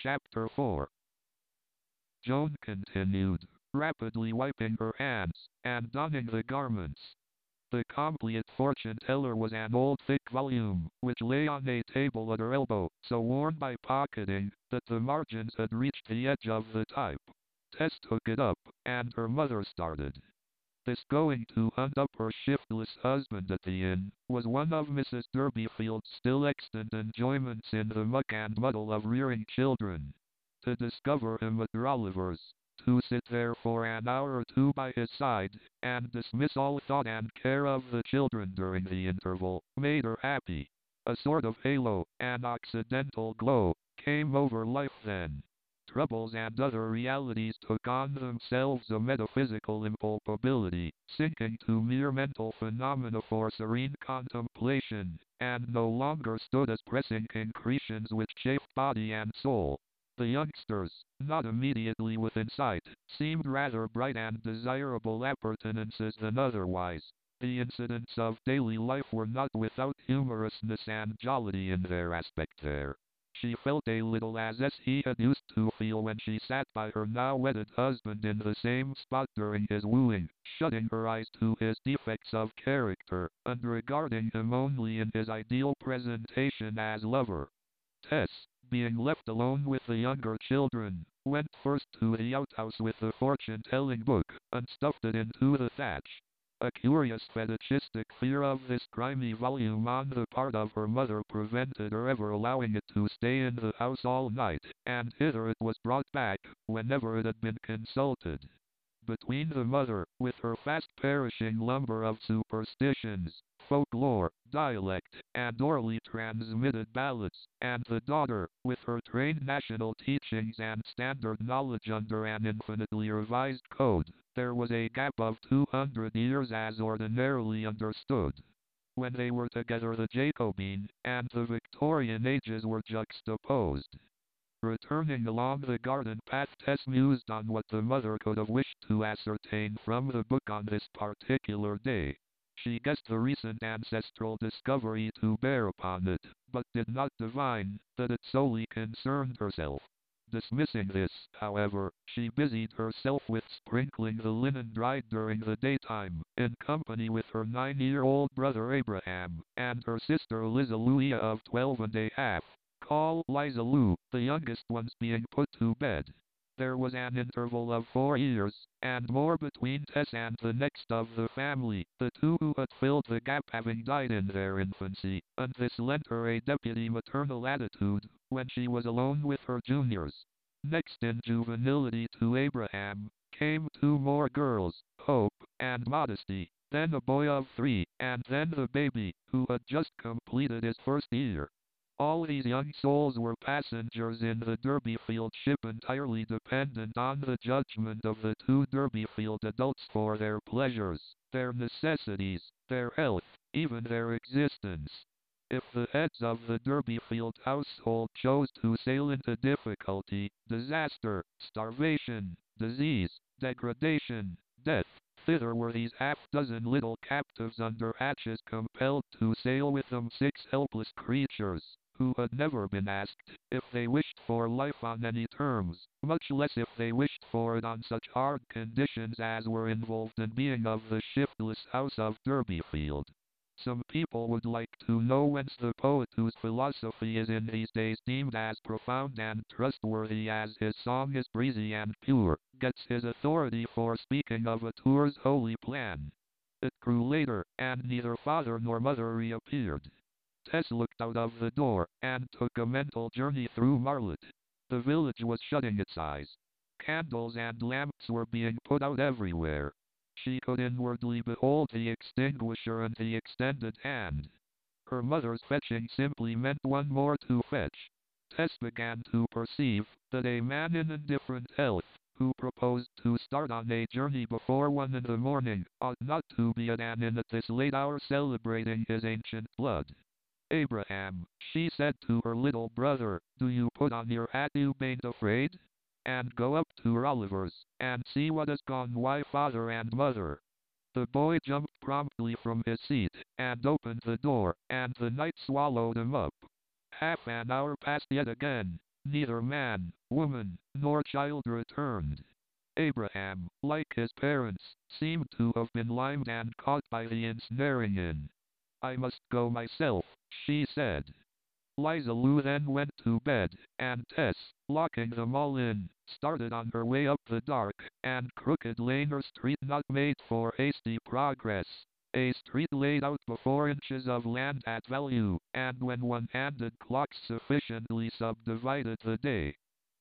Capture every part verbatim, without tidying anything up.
Chapter four. Joan continued, rapidly wiping her hands, and donning the garments. The complete fortune teller was an old thick volume, which lay on a table at her elbow, so worn by pocketing, that the margins had reached the edge of the type. Tess took it up, and her mother started. This going to hunt up her shiftless husband at the inn, was one of Missus Durbeyfield's still extant enjoyments in the muck and muddle of rearing children. To discover him at Rolliver's, to sit there for an hour or two by his side, and dismiss all thought and care of the children during the interval, made her happy. A sort of halo, an occidental glow, came over life then. Troubles and other realities took on themselves a metaphysical impalpability, sinking to mere mental phenomena for serene contemplation, and no longer stood as pressing concretions which chafed body and soul. The youngsters, not immediately within sight, seemed rather bright and desirable appurtenances than otherwise. The incidents of daily life were not without humorousness and jollity in their aspect there. She felt a little as he had used to feel when she sat by her now wedded husband in the same spot during his wooing, shutting her eyes to his defects of character, and regarding him only in his ideal presentation as lover. Tess, being left alone with the younger children, went first to the outhouse with the fortune-telling book, and stuffed it into the thatch. A curious fetichistic fear of this grimy volume on the part of her mother prevented her ever allowing it to stay in the house all night, and hither it was brought back, whenever it had been consulted. Between the mother, with her fast-perishing lumber of superstitions, folklore, dialect, and orally transmitted ballads, and the daughter, with her trained national teachings and standard knowledge under an infinitely revised code, there was a gap of two hundred years as ordinarily understood. When they were together, the Jacobean and the Victorian ages were juxtaposed. Returning along the garden path, Tess mused on what the mother could have wished to ascertain from the book on this particular day. She guessed the recent ancestral discovery to bear upon it, but did not divine that it solely concerned herself. Dismissing this, however, she busied herself with sprinkling the linen dried during the daytime, in company with her nine-year-old brother Abraham, and her sister Liza Louia of twelve and a half. Call Liza Lou, the youngest ones being put to bed. There was an interval of four years, and more between Tess and the next of the family, the two who had filled the gap having died in their infancy, and this lent her a deputy maternal attitude, when she was alone with her juniors. Next in juvenility to Abraham, came two more girls, Hope and Modesty, then a boy of three, and then the baby, who had just completed his first year. All these young souls were passengers in the Durbeyfield ship, entirely dependent on the judgment of the two Durbeyfield adults for their pleasures, their necessities, their health, even their existence. If the heads of the Durbeyfield household chose to sail into difficulty, disaster, starvation, disease, degradation, death, thither were these half-dozen little captives under hatches compelled to sail with them, six helpless creatures, who had never been asked if they wished for life on any terms, much less if they wished for it on such hard conditions as were involved in being of the shiftless house of Durbeyfield. Some people would like to know whence the poet, whose philosophy is in these days deemed as profound and trustworthy as his song is breezy and pure, gets his authority for speaking of a tour's holy plan. It grew later, and neither father nor mother reappeared. Tess looked out of the door, and took a mental journey through Marlett. The village was shutting its eyes. Candles and lamps were being put out everywhere. She could inwardly behold the extinguisher and the extended hand. Her mother's fetching simply meant one more to fetch. Tess began to perceive that a man in indifferent health, who proposed to start on a journey before one in the morning, ought not to be at an inn at this late hour celebrating his ancient blood. Abraham, she said to her little brother, do you put on your hat, you bain't afraid? And go up to Rolliver's, and see what has gone, why, father and mother. The boy jumped promptly from his seat, and opened the door, and the night swallowed him up. Half an hour passed yet again. Neither man, woman, nor child returned. Abraham, like his parents, seemed to have been limed and caught by the ensnaring in. I must go myself, she said. Liza Lou then went to bed, and Tess, locking them all in, started on her way up the dark and crooked lane or street not made for hasty progress. A street laid out before inches of land at value, and when one-handed clocks sufficiently subdivided the day.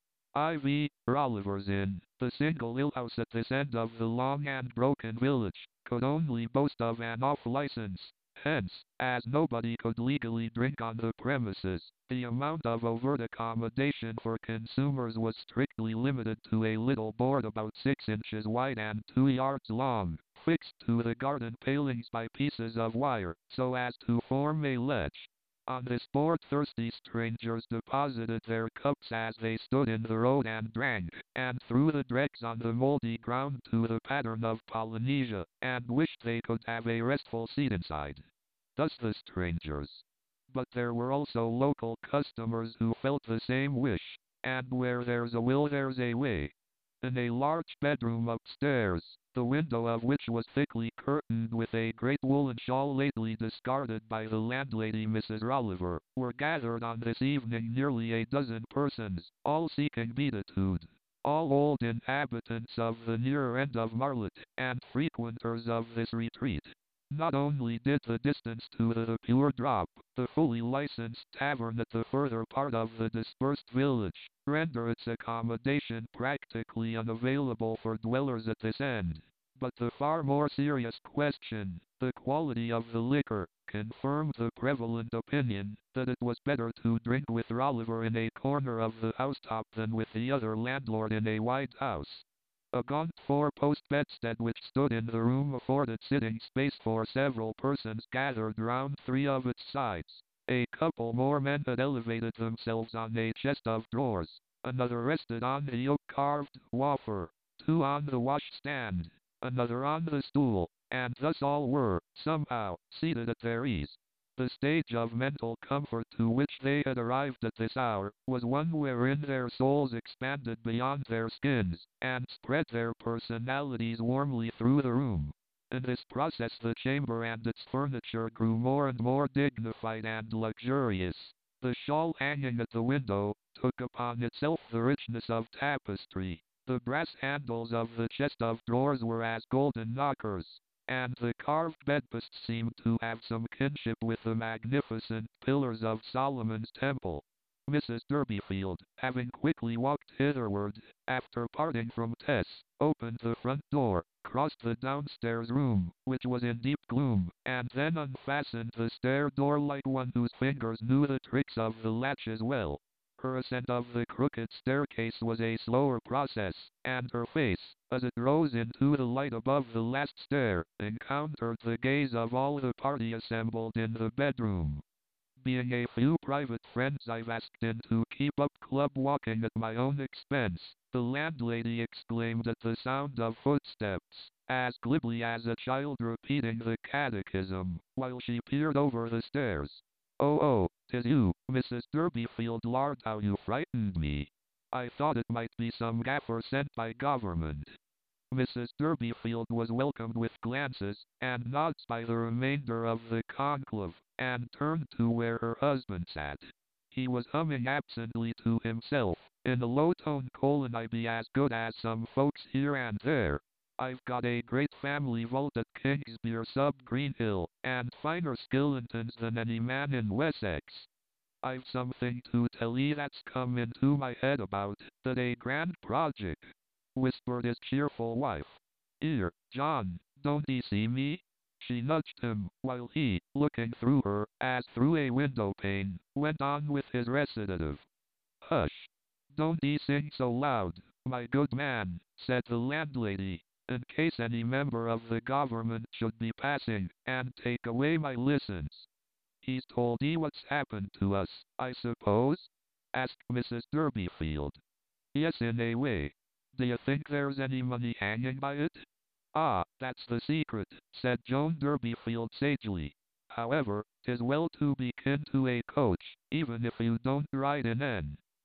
I V Rolliver's Inn, the single ill house at this end of the long and broken village, could only boast of an off-license. Hence, as nobody could legally drink on the premises, the amount of overt accommodation for consumers was strictly limited to a little board about six inches wide and two yards long, fixed to the garden palings by pieces of wire, so as to form a ledge. On this board thirsty strangers deposited their cups as they stood in the road and drank, and threw the dregs on the moldy ground to the pattern of Polynesia, and wished they could have a restful seat inside. Thus the strangers. But there were also local customers who felt the same wish, and where there's a will there's a way. In a large bedroom upstairs, the window of which was thickly curtained with a great woolen shawl lately discarded by the landlady Missus Rolliver, were gathered on this evening nearly a dozen persons, all seeking beatitude. All old inhabitants of the nearer end of Marlet, and frequenters of this retreat. Not only did the distance to the, the Pure Drop, the fully licensed tavern at the further part of the dispersed village, render its accommodation practically unavailable for dwellers at this end, but the far more serious question, the quality of the liquor, confirmed the prevalent opinion that it was better to drink with Rolliver in a corner of the housetop than with the other landlord in a wide house. A gaunt four-post bedstead which stood in the room afforded sitting space for several persons gathered round three of its sides. A couple more men had elevated themselves on a chest of drawers. Another rested on the oak-carved woofer. Two on the washstand. Another on the stool. And thus all were, somehow, seated at their ease. The stage of mental comfort to which they had arrived at this hour, was one wherein their souls expanded beyond their skins, and spread their personalities warmly through the room. In this process the chamber and its furniture grew more and more dignified and luxurious. The shawl hanging at the window, took upon itself the richness of tapestry. The brass handles of the chest of drawers were as golden knockers, and the carved bedposts seemed to have some kinship with the magnificent pillars of Solomon's temple. Missus Durbeyfield, having quickly walked hitherward, after parting from Tess, opened the front door, crossed the downstairs room, which was in deep gloom, and then unfastened the stair door like one whose fingers knew the tricks of the latches well. Her ascent of the crooked staircase was a slower process, and her face, as it rose into the light above the last stair, encountered the gaze of all the party assembled in the bedroom. Being a few private friends I've asked in to keep up club walking at my own expense, the landlady exclaimed at the sound of footsteps, as glibly as a child repeating the catechism, while she peered over the stairs. "Oh, oh, 'tis you, Missus Durbeyfield. Lord, how you frightened me. I thought it might be some gaffer sent by government." Missus Durbeyfield was welcomed with glances and nods by the remainder of the conclave, and turned to where her husband sat. He was humming absently to himself, in a low tone: colon I be as good as some folks here and there. I've got a great family vault at Kingsbere sub Greenhill, and finer skillintons than any man in Wessex. I've something to tell 'ee that's come into my head about that a grand project, whispered his cheerful wife. "'Ere, John, don't 'ee see me?" She nudged him, while he, looking through her, as through a window pane, went on with his recitative. "Hush! Don't 'ee sing so loud, my good man," said the landlady, "in case any member of the government should be passing, and take away my listens." "He's told 'ee what's happened to us, I suppose?" asked Missus Durbeyfield. "Yes, in a way. D'ye think there's any money hanging by it?" "Ah, that's the secret," said Joan Durbeyfield sagely. "However, 'tis well to be kin to a coach, even if you don't ride in en."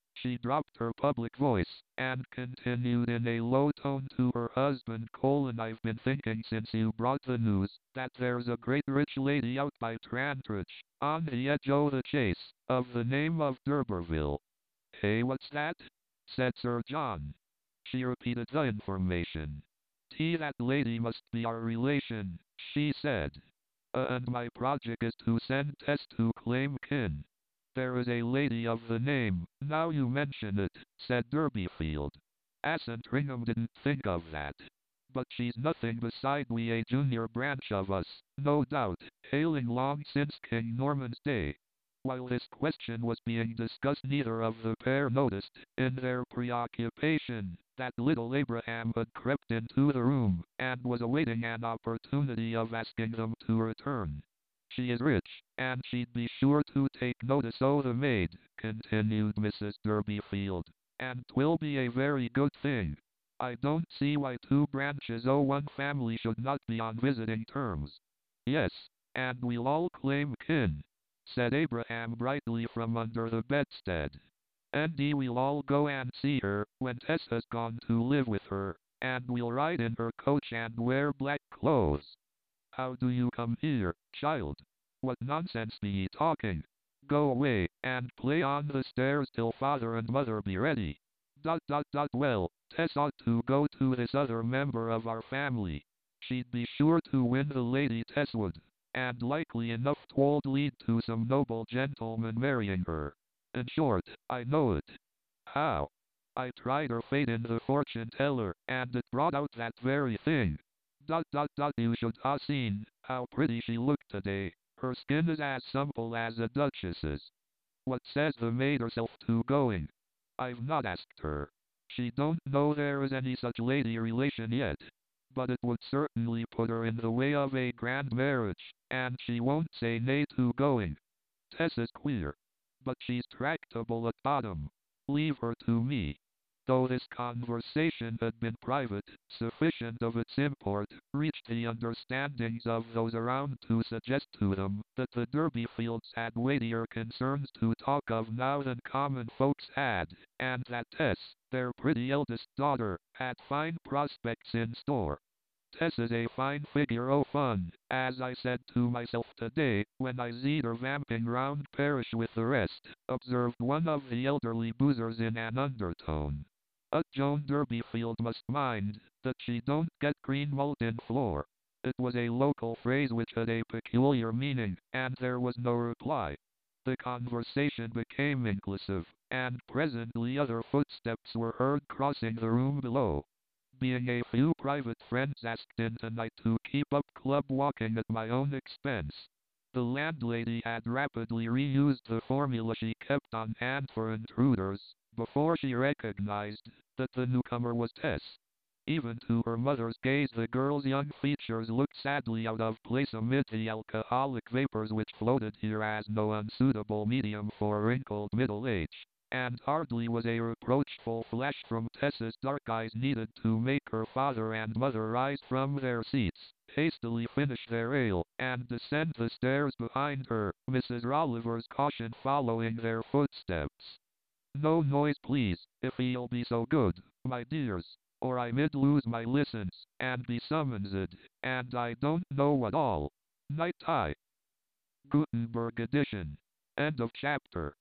She dropped her public voice, and continued in a low tone to her husband, Colin, I've been thinking since you brought the news, that there's a great rich lady out by Trantridge, on the edge o' the chase, of the name of D'Urberville. Hey, what's that? Said Sir John. She repeated the information. T that lady must be our relation, she said. Uh, and my project is to send Tess to claim kin. There is a lady of the name, now you mention it, said Derbyfield. Asantringham didn't think of that. But she's nothing beside we a junior branch of us, no doubt, hailing long since King Norman's day. While this question was being discussed, neither of the pair noticed, in their preoccupation, that little Abraham had crept into the room, and was awaiting an opportunity of asking them to return. She is rich, and she'd be sure to take notice o' the maid, continued Missus Derbyfield, and 'twill be a very good thing. I don't see why two branches o' one family should not be on visiting terms. Yes, and we'll all claim kin, said Abraham brightly from under the bedstead. And we'll all go and see her, when Tess has gone to live with her, and we'll ride in her coach and wear black clothes. How do you come here, child? What nonsense be ye talking? Go away, and play on the stairs till father and mother be ready. Dot dot dot well, Tess ought to go to this other member of our family. She'd be sure to win the Lady Tesswood, and likely enough 'twould lead to some noble gentleman marrying her. In short, I know it. How? I tried her fate in the fortune teller, and it brought out that very thing. Dot dot dot you should ha' seen how pretty she looked today. Her skin is as supple as a duchess's. What says the maid herself to going? I've not asked her. She don't know there is any such lady relation yet. But it would certainly put her in the way of a grand marriage, and she won't say nay to going. Tess is queer, but she's tractable at bottom. Leave her to me. Though this conversation had been private, sufficient of its import reached the understandings of those around to suggest to them that the Derbyfields had weightier concerns to talk of now than common folks had, and that Tess, their pretty eldest daughter, had fine prospects in store. Tess is a fine figure o' fun, as I said to myself today, when I seed her vamping round parish with the rest, observed one of the elderly boozers in an undertone. Uh, Joan Derbyfield must mind that she don't get green molten floor. It was a local phrase which had a peculiar meaning, and there was no reply. The conversation became inclusive, and presently other footsteps were heard crossing the room below. Being a few private friends asked in tonight to keep up club walking at my own expense. The landlady had rapidly reused the formula she kept on hand for intruders, before she recognized that the newcomer was Tess. Even to her mother's gaze the girl's young features looked sadly out of place amid the alcoholic vapors which floated here as no unsuitable medium for wrinkled middle age. And hardly was a reproachful flash from Tess's dark eyes needed to make her father and mother rise from their seats, hastily finish their ale, and descend the stairs behind her, Missus Rolliver's caution following their footsteps. No noise please, if ye'll be so good, my dears, or I mid lose my listens, and be summonsed, and I don't know what all. Night tie. Gutenberg edition. End of chapter.